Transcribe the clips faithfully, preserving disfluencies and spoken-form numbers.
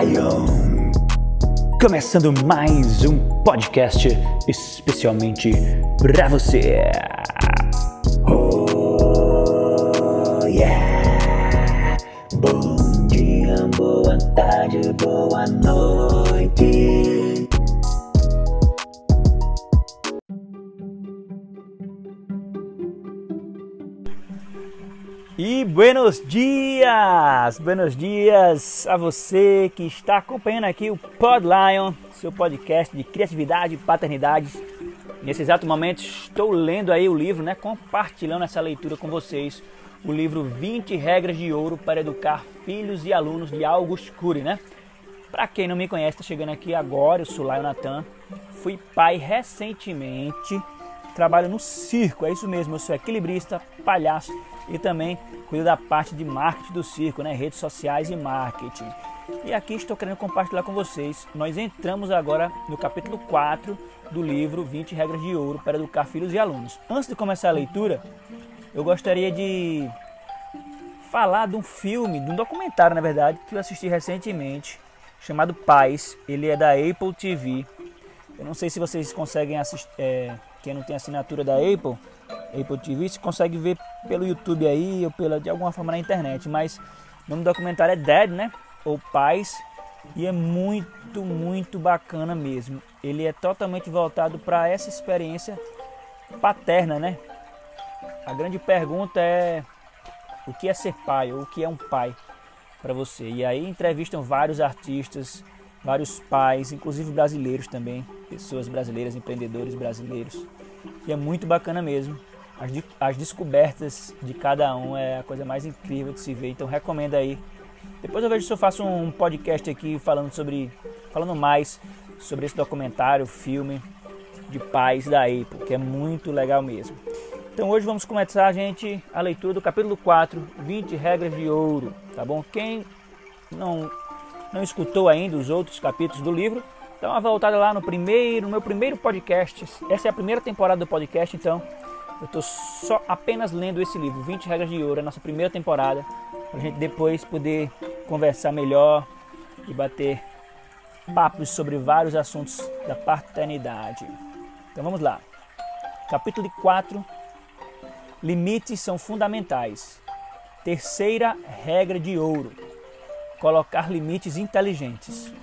Lion! Começando mais um podcast especialmente pra você. Oh yeah! Bom dia, boa tarde, boa noite. E buenos dias, buenos dias a você que está acompanhando aqui o Pod Lion, seu podcast de criatividade e paternidade. Nesse exato momento estou lendo aí o livro, né, compartilhando essa leitura com vocês, o livro vinte Regras de Ouro para Educar Filhos e Alunos de August Curry, né? Para quem não me conhece, está chegando aqui agora, eu sou Lion Nathan, fui pai recentemente, trabalho no circo, é isso mesmo, eu sou equilibrista, palhaço e também cuido da parte de marketing do circo, né? Redes sociais e marketing. E aqui estou querendo compartilhar com vocês. Nós entramos agora no capítulo quatro do livro vinte Regras de Ouro para Educar Filhos e Alunos. Antes de começar a leitura, eu gostaria de falar de um filme, de um documentário, na verdade, que eu assisti recentemente, chamado Pais. Ele é da Apple T V. Eu não sei se vocês conseguem assistir, é, quem não tem assinatura da Apple, Apple T V, se consegue ver pelo YouTube aí ou pela, de alguma forma na internet, mas o nome do documentário é Dad, né? Ou Pais, e é muito, muito bacana mesmo. Ele é totalmente voltado para essa experiência paterna, né? A grande pergunta é o que é ser pai, ou o que é um pai para você. E aí entrevistam vários artistas, vários pais, inclusive brasileiros também, pessoas brasileiras, empreendedores brasileiros. E é muito bacana mesmo. As, as descobertas de cada um é a coisa mais incrível de se ver. Então recomendo aí. Depois eu vejo se eu faço um podcast aqui falando sobre, falando mais sobre esse documentário, filme de pais da Apple, que é muito legal mesmo. Então hoje vamos começar, gente, a leitura do capítulo quatro, vinte Regras de Ouro, tá bom? Quem não, não escutou ainda os outros capítulos do livro, dá uma voltada lá no primeiro, no meu primeiro podcast. Essa é a primeira temporada do podcast, então eu estou só apenas lendo esse livro, vinte Regras de Ouro, é a nossa primeira temporada, para a gente depois poder conversar melhor e bater papos sobre vários assuntos da paternidade. Então vamos lá. Capítulo quatro, limites são fundamentais. Terceira regra de ouro, colocar limites inteligentes.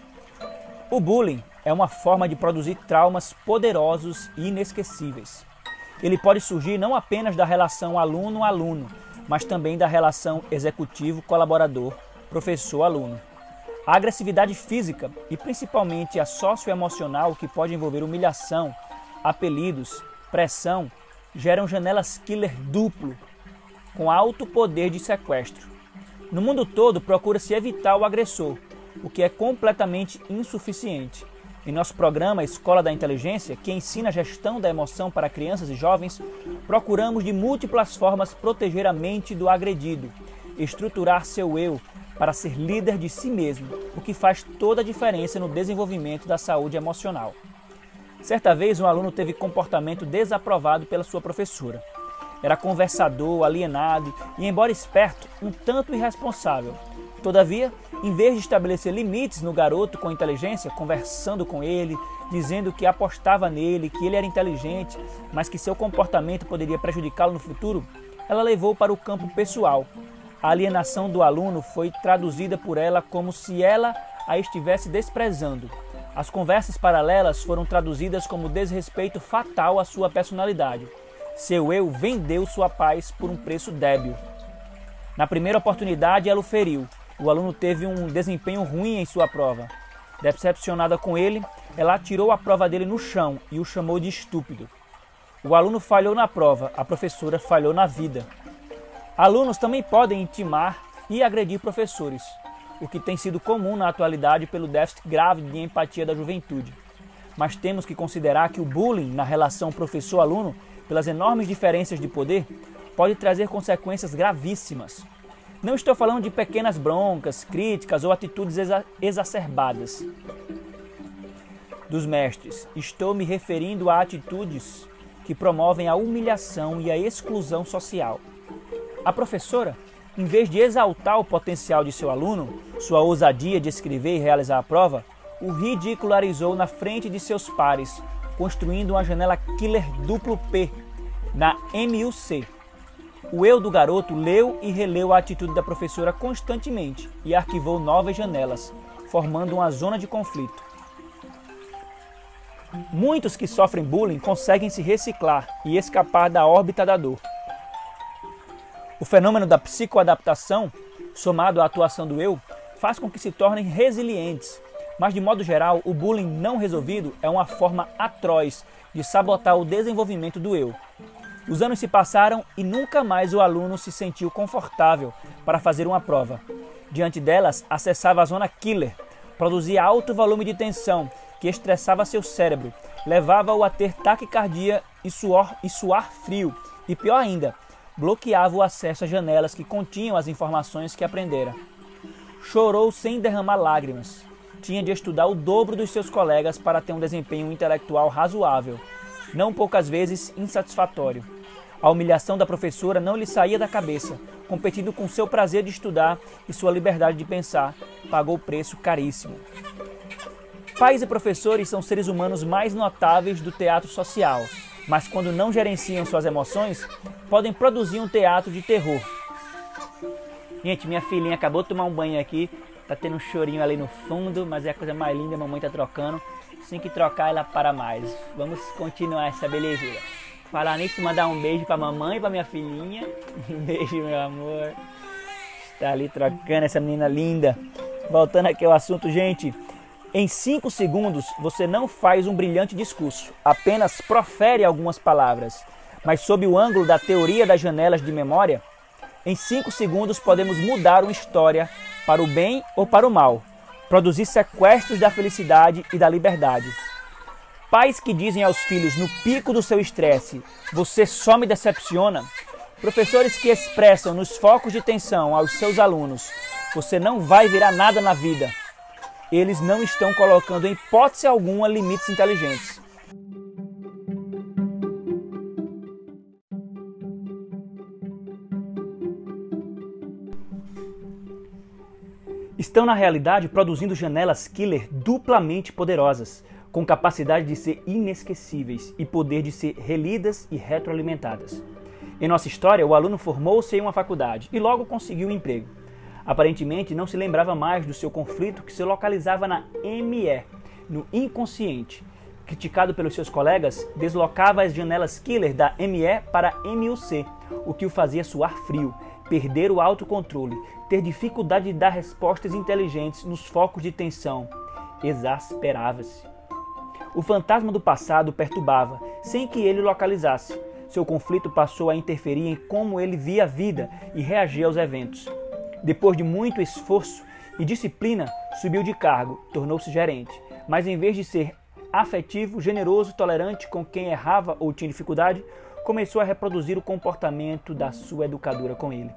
O bullying é uma forma de produzir traumas poderosos e inesquecíveis. Ele pode surgir não apenas da relação aluno-aluno, mas também da relação executivo-colaborador, professor-aluno. A agressividade física e principalmente a socioemocional, que pode envolver humilhação, apelidos, pressão, geram janelas killer duplo, com alto poder de sequestro. No mundo todo, procura-se evitar o agressor, o que é completamente insuficiente. Em nosso programa Escola da Inteligência, que ensina a gestão da emoção para crianças e jovens, procuramos de múltiplas formas proteger a mente do agredido, estruturar seu eu para ser líder de si mesmo, o que faz toda a diferença no desenvolvimento da saúde emocional. Certa vez, um aluno teve comportamento desaprovado pela sua professora. Era conversador, alienado e, embora esperto, um tanto irresponsável. Todavia, em vez de estabelecer limites no garoto com inteligência, conversando com ele, dizendo que apostava nele, que ele era inteligente, mas que seu comportamento poderia prejudicá-lo no futuro, ela levou para o campo pessoal. A alienação do aluno foi traduzida por ela como se ela a estivesse desprezando. As conversas paralelas foram traduzidas como desrespeito fatal à sua personalidade. Seu eu vendeu sua paz por um preço débil. Na primeira oportunidade, ela o feriu. O aluno teve um desempenho ruim em sua prova. Decepcionada com ele, ela atirou a prova dele no chão e o chamou de estúpido. O aluno falhou na prova, a professora falhou na vida. Alunos também podem intimar e agredir professores, o que tem sido comum na atualidade pelo déficit grave de empatia da juventude. Mas temos que considerar que o bullying na relação professor-aluno, pelas enormes diferenças de poder, pode trazer consequências gravíssimas. Não estou falando de pequenas broncas, críticas ou atitudes exa- exacerbadas dos mestres. Estou me referindo a atitudes que promovem a humilhação e a exclusão social. A professora Em vez de exaltar o potencial de seu aluno, sua ousadia de escrever e realizar a prova, o ridicularizou na frente de seus pares, construindo uma janela killer duplo P na M U C. O eu do garoto leu e releu a atitude da professora constantemente e arquivou novas janelas, formando uma zona de conflito. Muitos que sofrem bullying conseguem se reciclar e escapar da órbita da dor. O fenômeno da psicoadaptação, somado à atuação do eu, faz com que se tornem resilientes. Mas, de modo geral, o bullying não resolvido é uma forma atroz de sabotar o desenvolvimento do eu. Os anos se passaram e nunca mais o aluno se sentiu confortável para fazer uma prova. Diante delas, acessava a zona killer, produzia alto volume de tensão que estressava seu cérebro, levava-o a ter taquicardia e suor e suar frio, e pior ainda, bloqueava o acesso às janelas que continham as informações que aprendera. Chorou sem derramar lágrimas. Tinha de estudar o dobro dos seus colegas para ter um desempenho intelectual razoável, não poucas vezes insatisfatório. A humilhação da professora não lhe saía da cabeça, competindo com seu prazer de estudar e sua liberdade de pensar, pagou preço caríssimo. Pais e professores são seres humanos mais notáveis do teatro social, mas quando não gerenciam suas emoções, podem produzir um teatro de terror. Gente, minha filhinha acabou de tomar um banho aqui, tá tendo um chorinho ali no fundo, mas é a coisa mais linda, a mamãe tá trocando. Assim que trocar, ela para mais. Vamos continuar essa belezura. Falar nisso, mandar um beijo pra mamãe e pra minha filhinha. Um beijo, meu amor. Está ali trocando essa menina linda. Voltando aqui ao assunto, gente. Em cinco segundos, você não faz um brilhante discurso. Apenas profere algumas palavras. Mas sob o ângulo da teoria das janelas de memória, em cinco segundos podemos mudar uma história para o bem ou para o mal. Produzir sequestros da felicidade e da liberdade. Pais que dizem aos filhos no pico do seu estresse, você só me decepciona. Professores que expressam nos focos de tensão aos seus alunos, você não vai virar nada na vida. Eles não estão colocando em hipótese alguma limites inteligentes. Estão na realidade produzindo janelas killer duplamente poderosas, com capacidade de ser inesquecíveis e poder de ser relidas e retroalimentadas. Em nossa história, o aluno formou-se em uma faculdade e logo conseguiu um emprego. Aparentemente, não se lembrava mais do seu conflito que se localizava na M E, no inconsciente. Criticado pelos seus colegas, deslocava as janelas killer da M E para M U C, o que o fazia suar frio, perder o autocontrole, ter dificuldade de dar respostas inteligentes nos focos de tensão. Exasperava-se. O fantasma do passado o perturbava, sem que ele localizasse. Seu conflito passou a interferir em como ele via a vida e reagia aos eventos. Depois de muito esforço e disciplina, subiu de cargo, tornou-se gerente. Mas em vez de ser afetivo, generoso, tolerante com quem errava ou tinha dificuldade, começou a reproduzir o comportamento da sua educadora com ele.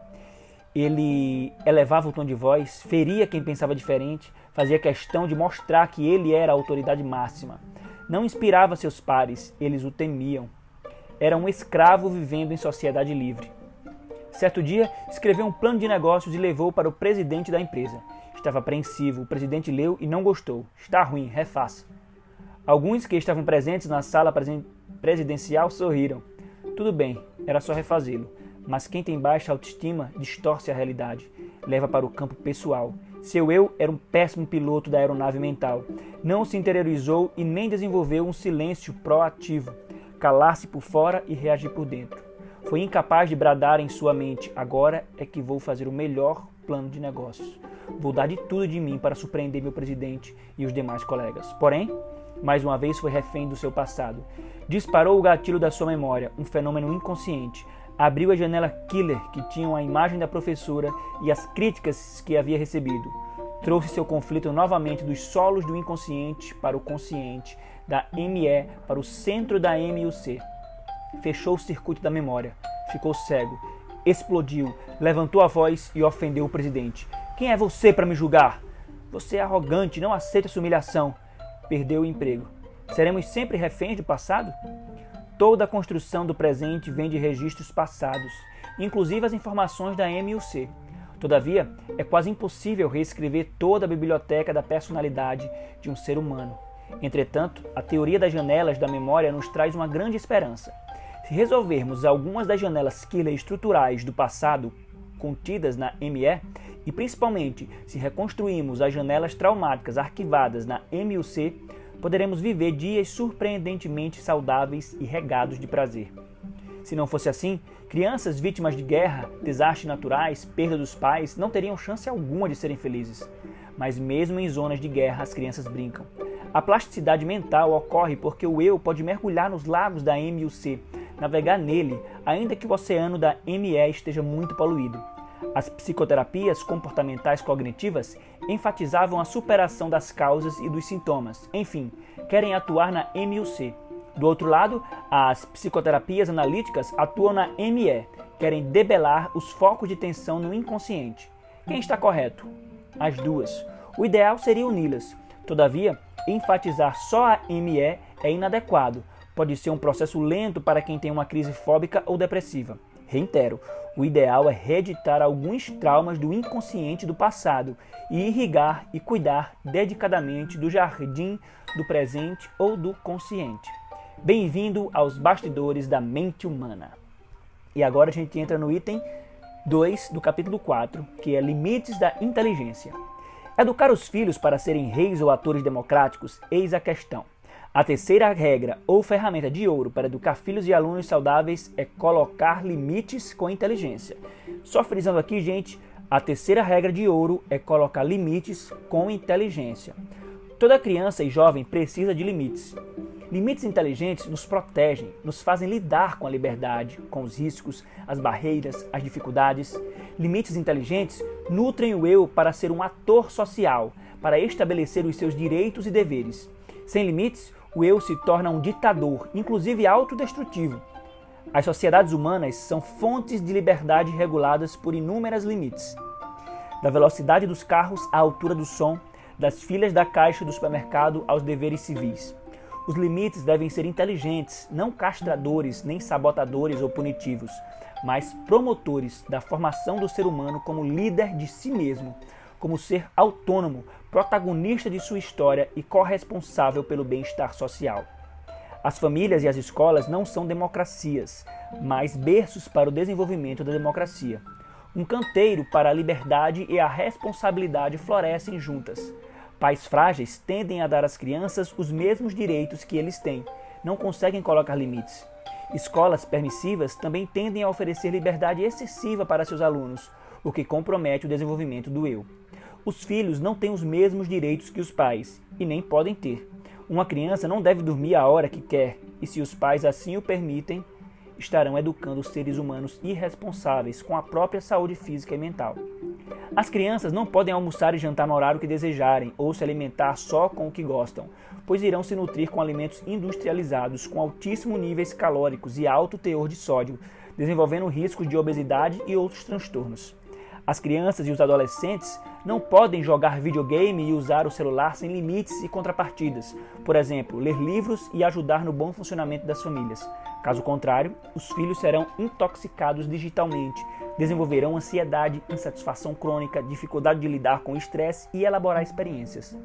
Ele elevava o tom de voz, feria quem pensava diferente, fazia questão de mostrar que ele era a autoridade máxima. Não inspirava seus pares, eles o temiam. Era um escravo vivendo em sociedade livre. Certo dia, escreveu um plano de negócios e levou para o presidente da empresa. Estava apreensivo, o presidente leu e não gostou. Está ruim, refaça. Alguns que estavam presentes na sala presidencial sorriram. Tudo bem, era só refazê-lo. Mas quem tem baixa autoestima distorce a realidade, leva para o campo pessoal. Seu eu era um péssimo piloto da aeronave mental. Não se interiorizou e nem desenvolveu um silêncio proativo, calar-se por fora e reagir por dentro. Foi incapaz de bradar em sua mente, agora é que vou fazer o melhor plano de negócios. Vou dar de tudo de mim para surpreender meu presidente e os demais colegas. Porém, mais uma vez foi refém do seu passado. Disparou o gatilho da sua memória, um fenômeno inconsciente. Abriu a janela killer que tinha a imagem da professora e as críticas que havia recebido. Trouxe seu conflito novamente dos solos do inconsciente para o consciente, da M E para o centro da M U C. Fechou o circuito da memória, ficou cego, explodiu, levantou a voz e ofendeu o presidente. Quem é você para me julgar? Você é arrogante, não aceita essa humilhação. Perdeu o emprego. Seremos sempre reféns do passado? Toda a construção do presente vem de registros passados, inclusive as informações da M U C. Todavia, é quase impossível reescrever toda a biblioteca da personalidade de um ser humano. Entretanto, a teoria das janelas da memória nos traz uma grande esperança. Se resolvermos algumas das janelas Killer estruturais do passado contidas na M E, e principalmente se reconstruirmos as janelas traumáticas arquivadas na M U C, poderemos viver dias surpreendentemente saudáveis e regados de prazer. Se não fosse assim, crianças vítimas de guerra, desastres naturais, perda dos pais, não teriam chance alguma de serem felizes. Mas mesmo em zonas de guerra, as crianças brincam. A plasticidade mental ocorre porque o eu pode mergulhar nos lagos da M U C, navegar nele, ainda que o oceano da M E esteja muito poluído. As psicoterapias comportamentais cognitivas enfatizavam a superação das causas e dos sintomas. Enfim, querem atuar na M U C. Do outro lado, as psicoterapias analíticas atuam na M E, querem debelar os focos de tensão no inconsciente. Quem está correto? As duas. O ideal seria uni-las. Todavia, enfatizar só a M E é inadequado. Pode ser um processo lento para quem tem uma crise fóbica ou depressiva. Reitero, o ideal é reeditar alguns traumas do inconsciente do passado e irrigar e cuidar dedicadamente do jardim do presente ou do consciente. Bem-vindo aos bastidores da mente humana. E agora a gente entra no item dois do capítulo quatro, que é limites da inteligência. Educar os filhos para serem reis ou atores democráticos, eis a questão. A terceira regra ou ferramenta de ouro para educar filhos e alunos saudáveis é colocar limites com inteligência. Só frisando aqui, gente, a terceira regra de ouro é colocar limites com inteligência. Toda criança e jovem precisa de limites. Limites inteligentes nos protegem, nos fazem lidar com a liberdade, com os riscos, as barreiras, as dificuldades. Limites inteligentes nutrem o eu para ser um ator social, para estabelecer os seus direitos e deveres. Sem limites, o eu se torna um ditador, inclusive autodestrutivo. As sociedades humanas são fontes de liberdade reguladas por inúmeros limites. Da velocidade dos carros à altura do som, das filas da caixa do supermercado aos deveres civis. Os limites devem ser inteligentes, não castradores, nem sabotadores ou punitivos, mas promotores da formação do ser humano como líder de si mesmo, como ser autônomo, protagonista de sua história e corresponsável pelo bem-estar social. As famílias e as escolas não são democracias, mas berços para o desenvolvimento da democracia. Um canteiro para a liberdade e a responsabilidade florescem juntas. Pais frágeis tendem a dar às crianças os mesmos direitos que eles têm, não conseguem colocar limites. Escolas permissivas também tendem a oferecer liberdade excessiva para seus alunos, o que compromete o desenvolvimento do eu. Os filhos não têm os mesmos direitos que os pais, e nem podem ter. Uma criança não deve dormir a hora que quer, e se os pais assim o permitem, estarão educando seres humanos irresponsáveis com a própria saúde física e mental. As crianças não podem almoçar e jantar no horário que desejarem, ou se alimentar só com o que gostam, pois irão se nutrir com alimentos industrializados com altíssimos níveis calóricos e alto teor de sódio, desenvolvendo riscos de obesidade e outros transtornos. As crianças e os adolescentes não podem jogar videogame e usar o celular sem limites e contrapartidas, por exemplo, ler livros e ajudar no bom funcionamento das famílias. Caso contrário, os filhos serão intoxicados digitalmente, desenvolverão ansiedade, insatisfação crônica, dificuldade de lidar com o estresse e elaborar experiências.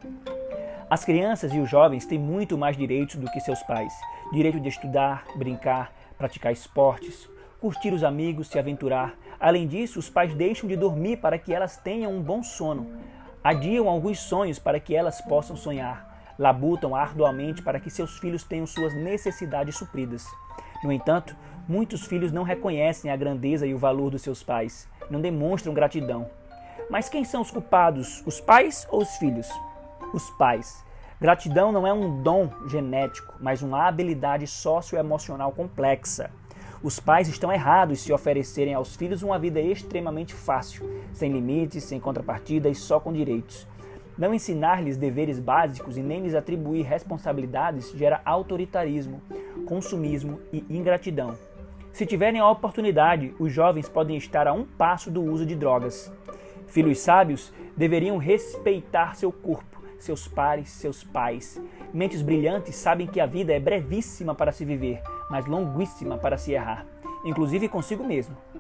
As crianças e os jovens têm muito mais direitos do que seus pais. Direito de estudar, brincar, praticar esportes, curtir os amigos, se aventurar. Além disso, os pais deixam de dormir para que elas tenham um bom sono. Adiam alguns sonhos para que elas possam sonhar. Labutam arduamente para que seus filhos tenham suas necessidades supridas. No entanto, muitos filhos não reconhecem a grandeza e o valor dos seus pais, não demonstram gratidão. Mas quem são os culpados, os pais ou os filhos? Os pais. Gratidão não é um dom genético, mas uma habilidade socioemocional complexa. Os pais estão errados se oferecerem aos filhos uma vida extremamente fácil, sem limites, sem contrapartida e só com direitos. Não ensinar-lhes deveres básicos e nem lhes atribuir responsabilidades gera autoritarismo, consumismo e ingratidão. Se tiverem a oportunidade, os jovens podem estar a um passo do uso de drogas. Filhos sábios deveriam respeitar seu corpo, seus pares, seus pais. Mentes brilhantes sabem que a vida é brevíssima para se viver, mas longuíssima para se errar, inclusive consigo mesmo.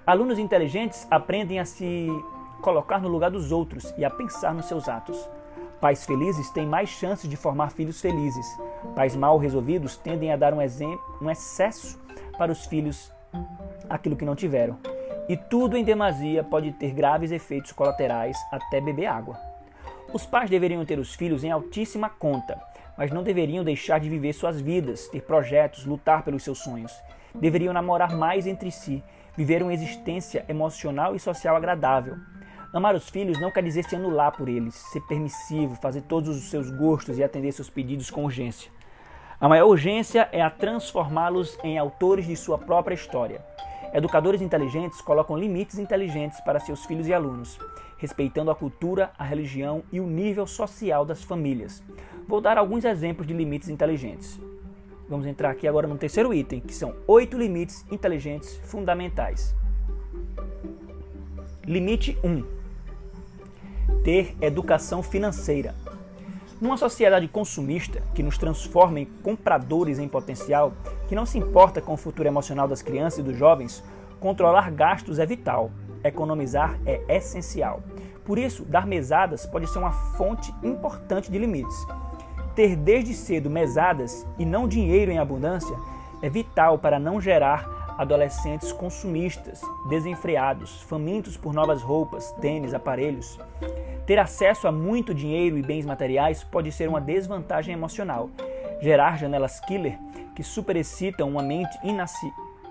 Alunos inteligentes aprendem a se colocar no lugar dos outros e a pensar nos seus atos. Pais felizes têm mais chances de formar filhos felizes. Pais mal resolvidos tendem a dar um, exemplo, um excesso para os filhos aquilo que não tiveram. E tudo em demasia pode ter graves efeitos colaterais, até beber água. Os pais deveriam ter os filhos em altíssima conta, mas não deveriam deixar de viver suas vidas, ter projetos, lutar pelos seus sonhos. Deveriam namorar mais entre si, viver uma existência emocional e social agradável. Amar os filhos não quer dizer se anular por eles, ser permissivo, fazer todos os seus gostos e atender seus pedidos com urgência. A maior urgência é a transformá-los em autores de sua própria história. Educadores inteligentes colocam limites inteligentes para seus filhos e alunos, respeitando a cultura, a religião e o nível social das famílias. Vou dar alguns exemplos de limites inteligentes. Vamos entrar aqui agora no terceiro item, que são oito limites inteligentes fundamentais. Limite um. Ter educação financeira. Numa sociedade consumista que nos transforma em compradores em potencial, que não se importa com o futuro emocional das crianças e dos jovens, controlar gastos é vital, economizar é essencial. Por isso, dar mesadas pode ser uma fonte importante de limites. Ter desde cedo mesadas e não dinheiro em abundância é vital para não gerar adolescentes consumistas, desenfreados, famintos por novas roupas, tênis, aparelhos. Ter acesso a muito dinheiro e bens materiais pode ser uma desvantagem emocional. Gerar janelas killer que superexcitam uma mente inaci...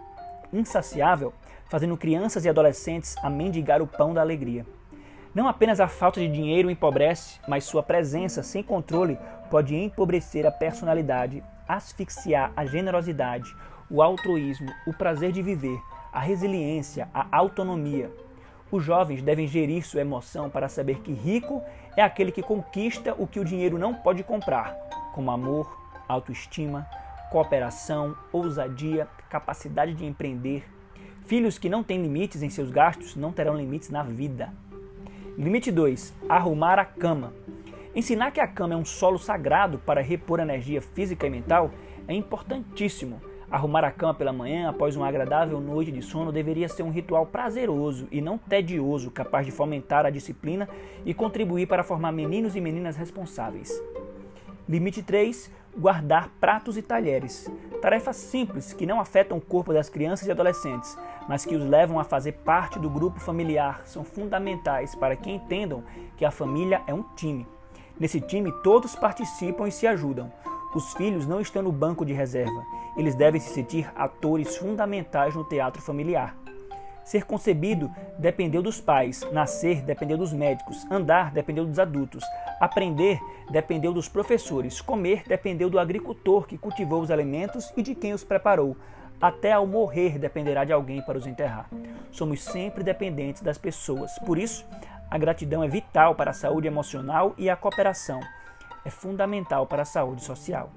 insaciável, fazendo crianças e adolescentes a mendigar o pão da alegria. Não apenas a falta de dinheiro empobrece, mas sua presença sem controle pode empobrecer a personalidade, asfixiar a generosidade, o altruísmo, o prazer de viver, a resiliência, a autonomia. Os jovens devem gerir sua emoção para saber que rico é aquele que conquista o que o dinheiro não pode comprar, como amor, autoestima, cooperação, ousadia, capacidade de empreender. Filhos que não têm limites em seus gastos não terão limites na vida. Limite dois. Arrumar a cama. Ensinar que a cama é um solo sagrado para repor energia física e mental é importantíssimo. Arrumar a cama pela manhã, após uma agradável noite de sono, deveria ser um ritual prazeroso e não tedioso, capaz de fomentar a disciplina e contribuir para formar meninos e meninas responsáveis. Limite três. Guardar pratos e talheres. Tarefas simples que não afetam o corpo das crianças e adolescentes, mas que os levam a fazer parte do grupo familiar, são fundamentais para que entendam que a família é um time. Nesse time, todos participam e se ajudam. Os filhos não estão no banco de reserva. Eles devem se sentir atores fundamentais no teatro familiar. Ser concebido dependeu dos pais, nascer dependeu dos médicos, andar dependeu dos adultos, aprender dependeu dos professores, comer dependeu do agricultor que cultivou os alimentos e de quem os preparou. Até ao morrer dependerá de alguém para os enterrar. Somos sempre dependentes das pessoas. Por isso, a gratidão é vital para a saúde emocional e a cooperação é fundamental para a saúde social.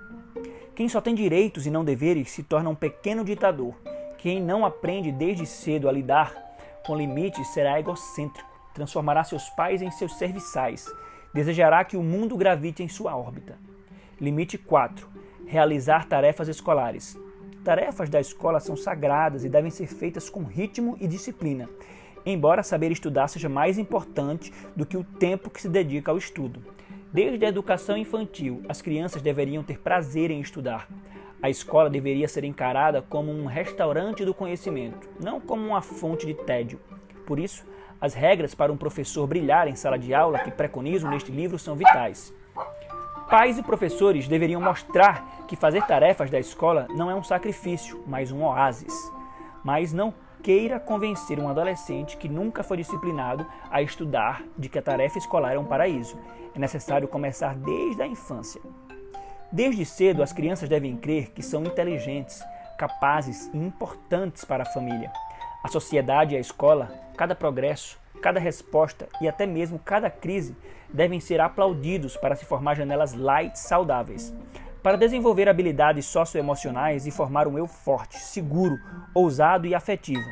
Quem só tem direitos e não deveres se torna um pequeno ditador. Quem não aprende desde cedo a lidar com limites será egocêntrico, transformará seus pais em seus serviçais, desejará que o mundo gravite em sua órbita. Limite quatro. Realizar tarefas escolares. Tarefas da escola são sagradas e devem ser feitas com ritmo e disciplina, embora saber estudar seja mais importante do que o tempo que se dedica ao estudo. Desde a educação infantil, as crianças deveriam ter prazer em estudar. A escola deveria ser encarada como um restaurante do conhecimento, não como uma fonte de tédio. Por isso, as regras para um professor brilhar em sala de aula que preconizo neste livro são vitais. Pais e professores deveriam mostrar que fazer tarefas da escola não é um sacrifício, mas um oásis. Mas não queira convencer um adolescente que nunca foi disciplinado a estudar de que a tarefa escolar é um paraíso. É necessário começar desde a infância. Desde cedo, as crianças devem crer que são inteligentes, capazes e importantes para a família. A sociedade e a escola, cada progresso, cada resposta e até mesmo cada crise devem ser aplaudidos para se formar janelas light saudáveis, para desenvolver habilidades socioemocionais e formar um eu forte, seguro, ousado e afetivo.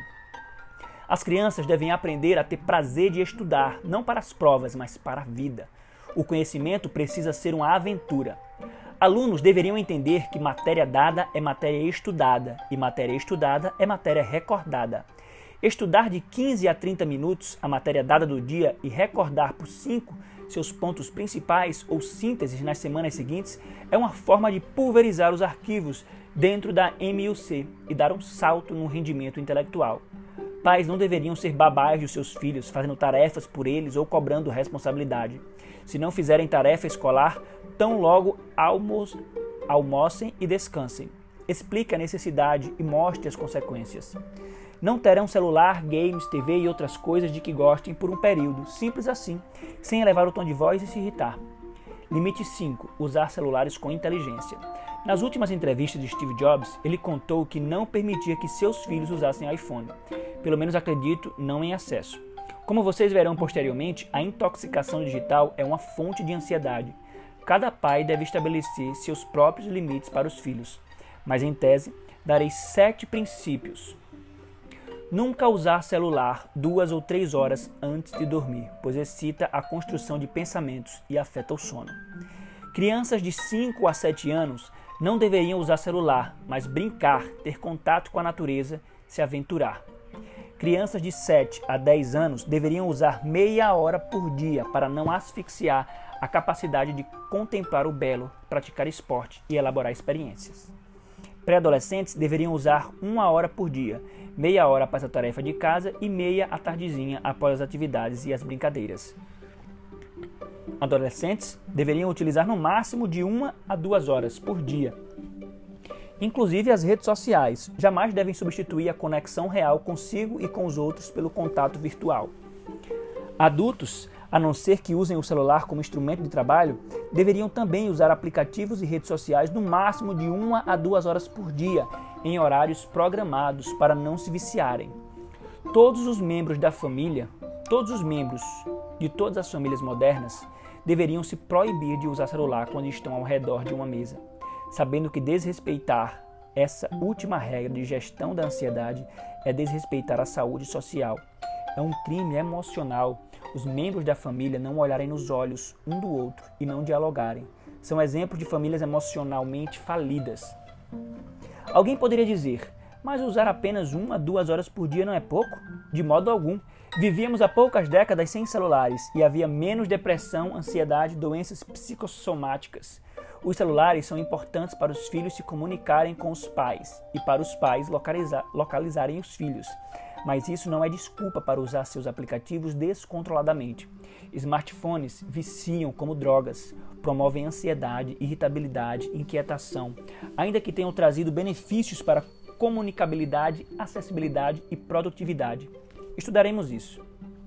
As crianças devem aprender a ter prazer de estudar, não para as provas, mas para a vida. O conhecimento precisa ser uma aventura. Alunos deveriam entender que matéria dada é matéria estudada e matéria estudada é matéria recordada. Estudar de quinze a trinta minutos a matéria dada do dia e recordar por cinco seus pontos principais ou sínteses nas semanas seguintes é uma forma de pulverizar os arquivos dentro da M U C e dar um salto no rendimento intelectual. Pais não deveriam ser babás dos seus filhos, fazendo tarefas por eles ou cobrando responsabilidade. Se não fizerem tarefa escolar, tão logo almo almocem e descansem. Explique a necessidade e mostre as consequências. Não terão celular, games, T V e outras coisas de que gostem por um período, simples assim, sem elevar o tom de voz e se irritar. Limite cinco. Usar celulares com inteligência. Nas últimas entrevistas de Steve Jobs, ele contou que não permitia que seus filhos usassem iPhone. Pelo menos acredito, não em excesso. Como vocês verão posteriormente, a intoxicação digital é uma fonte de ansiedade. Cada pai deve estabelecer seus próprios limites para os filhos. Mas em tese, darei sete princípios. Nunca usar celular duas ou três horas antes de dormir, pois excita a construção de pensamentos e afeta o sono. Crianças de cinco a sete anos não deveriam usar celular, mas brincar, ter contato com a natureza, se aventurar. Crianças de sete a dez anos deveriam usar meia hora por dia para não asfixiar a capacidade de contemplar o belo, praticar esporte e elaborar experiências. Pré-adolescentes deveriam usar uma hora por dia, meia hora após a tarefa de casa e meia à tardezinha após as atividades e as brincadeiras. Adolescentes deveriam utilizar no máximo de uma a duas horas por dia. Inclusive as redes sociais jamais devem substituir a conexão real consigo e com os outros pelo contato virtual. Adultos, a não ser que usem o celular como instrumento de trabalho, deveriam também usar aplicativos e redes sociais no máximo de uma a duas horas por dia, em horários programados para não se viciarem. Todos os membros da família, todos os membros de todas as famílias modernas, deveriam se proibir de usar celular quando estão ao redor de uma mesa, sabendo que desrespeitar essa última regra de gestão da ansiedade é desrespeitar a saúde social. É um crime emocional os membros da família não olharem nos olhos um do outro e não dialogarem. São exemplos de famílias emocionalmente falidas. Alguém poderia dizer, mas usar apenas uma, duas horas por dia não é pouco? De modo algum. Vivíamos há poucas décadas sem celulares e havia menos depressão, ansiedade, doenças psicossomáticas. Os celulares são importantes para os filhos se comunicarem com os pais e para os pais localizar, localizarem os filhos. Mas isso não é desculpa para usar seus aplicativos descontroladamente. Smartphones viciam como drogas, promovem ansiedade, irritabilidade, inquietação, ainda que tenham trazido benefícios para comunicabilidade, acessibilidade e produtividade. Estudaremos isso.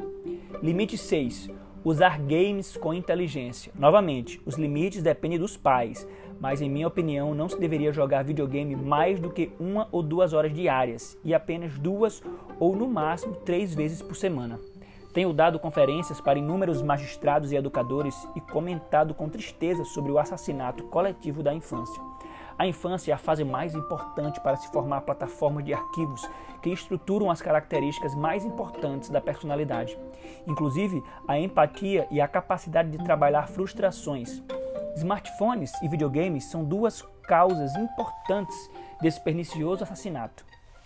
Limite seis. Usar games com inteligência. Novamente, os limites dependem dos pais, mas em minha opinião não se deveria jogar videogame mais do que uma ou duas horas diárias e apenas duas ou no máximo três vezes por semana. Tenho dado conferências para inúmeros magistrados e educadores e comentado com tristeza sobre o assassinato coletivo da infância. A infância é a fase mais importante para se formar plataformas de arquivos que estruturam as características mais importantes da personalidade, inclusive a empatia e a capacidade de trabalhar frustrações. Smartphones e videogames são duas causas importantes desse pernicioso assassinato.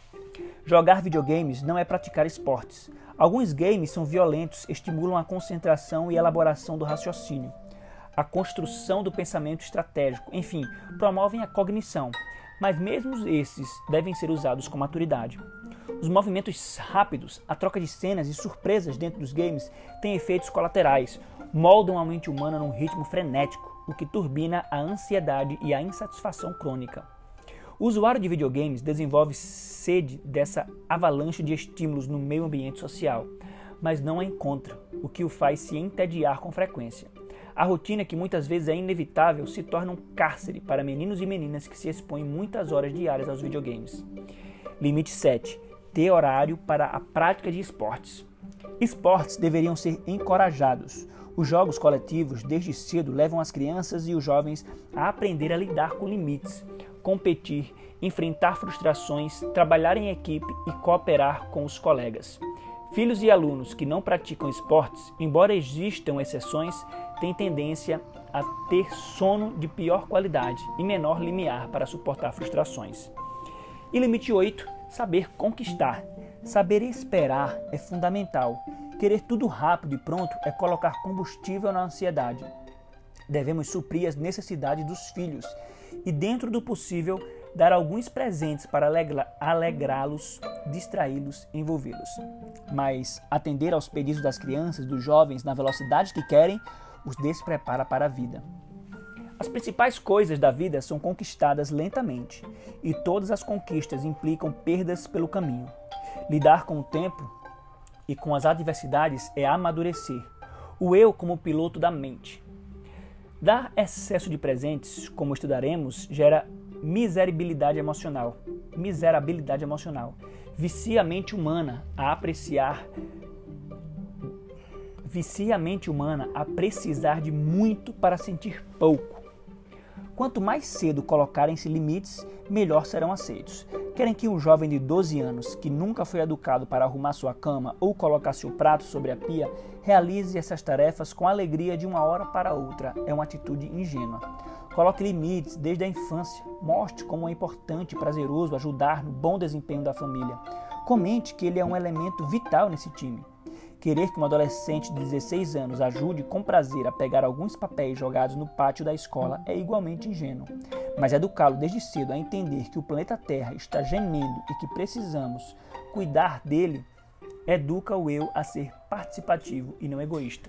Jogar videogames não é praticar esportes. Alguns games são violentos, estimulam a concentração e elaboração do raciocínio, a construção do pensamento estratégico, enfim, promovem a cognição, mas mesmo esses devem ser usados com maturidade. Os movimentos rápidos, a troca de cenas e surpresas dentro dos games têm efeitos colaterais, moldam a mente humana num ritmo frenético, o que turbina a ansiedade e a insatisfação crônica. O usuário de videogames desenvolve sede dessa avalanche de estímulos no meio ambiente social, mas não a encontra, o que o faz se entediar com frequência. A rotina, que muitas vezes é inevitável, se torna um cárcere para meninos e meninas que se expõem muitas horas diárias aos videogames. Limite sete. Ter horário para a prática de esportes. Esportes deveriam ser encorajados. Os jogos coletivos, desde cedo, levam as crianças e os jovens a aprender a lidar com limites, competir, enfrentar frustrações, trabalhar em equipe e cooperar com os colegas. Filhos e alunos que não praticam esportes, embora existam exceções, têm tendência a ter sono de pior qualidade e menor limiar para suportar frustrações. E limite oito. Saber conquistar. Saber esperar é fundamental. Querer tudo rápido e pronto é colocar combustível na ansiedade. Devemos suprir as necessidades dos filhos e, dentro do possível, dar alguns presentes para alegrá-los, distraí-los, envolvê-los. Mas atender aos pedidos das crianças, dos jovens, na velocidade que querem, os desprepara para a vida. As principais coisas da vida são conquistadas lentamente, e todas as conquistas implicam perdas pelo caminho. Lidar com o tempo e com as adversidades é amadurecer. O eu como piloto da mente. Dar excesso de presentes, como estudaremos, gera miserabilidade emocional. Miserabilidade emocional. Vicia a mente humana a apreciar. Vicia a mente humana a precisar de muito para sentir pouco. Quanto mais cedo colocarem-se limites, melhor serão aceitos. Querem que um jovem de doze anos, que nunca foi educado para arrumar sua cama ou colocar seu prato sobre a pia, realize essas tarefas com alegria de uma hora para outra. É uma atitude ingênua. Coloque limites desde a infância. Mostre como é importante e prazeroso ajudar no bom desempenho da família. Comente que ele é um elemento vital nesse time. Querer que um adolescente de dezesseis anos ajude com prazer a pegar alguns papéis jogados no pátio da escola é igualmente ingênuo. Mas educá-lo desde cedo a entender que o planeta Terra está gemendo e que precisamos cuidar dele, educa o eu a ser participativo e não egoísta.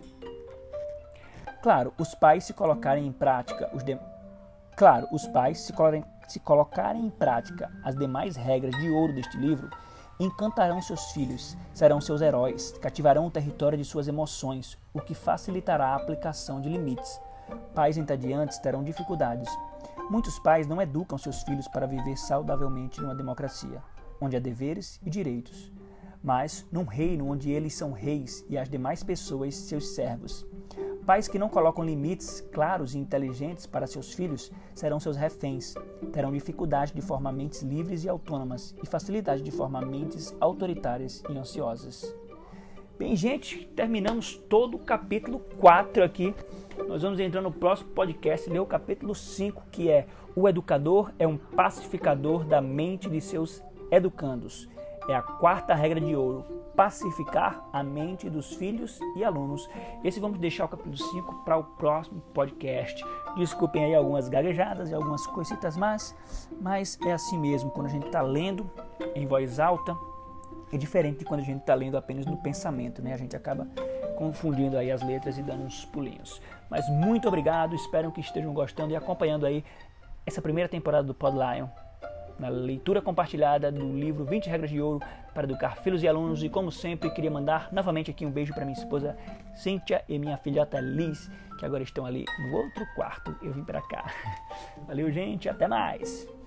Claro, os pais se colocarem em prática os de... Claro, os pais se, colo... se colocarem em prática as demais regras de ouro deste livro, encantarão seus filhos, serão seus heróis, cativarão o território de suas emoções, o que facilitará a aplicação de limites. Pais entediantes terão dificuldades. Muitos pais não educam seus filhos para viver saudavelmente numa democracia, onde há deveres e direitos, mas num reino onde eles são reis e as demais pessoas seus servos. Pais que não colocam limites claros e inteligentes para seus filhos serão seus reféns, terão dificuldade de formar mentes livres e autônomas e facilidade de formar mentes autoritárias e ansiosas. Bem, gente, terminamos todo o capítulo quatro aqui. Nós vamos entrar no próximo podcast, ler o capítulo cinco, que é: o educador é um pacificador da mente de seus educandos. É a quarta regra de ouro: pacificar a mente dos filhos e alunos. Esse vamos deixar o capítulo cinco para o próximo podcast. Desculpem aí algumas gaguejadas e algumas coisitas más, mas é assim mesmo, quando a gente está lendo em voz alta, é diferente de quando a gente está lendo apenas no pensamento, né? A gente acaba confundindo aí as letras e dando uns pulinhos. Mas muito obrigado, espero que estejam gostando e acompanhando aí essa primeira temporada do PodLion, na leitura compartilhada do livro vinte Regras de Ouro para Educar Filhos e Alunos. E como sempre, queria mandar novamente aqui um beijo para minha esposa Cíntia e minha filhota Liz, que agora estão ali no outro quarto. Eu vim para cá. Valeu, gente, até mais!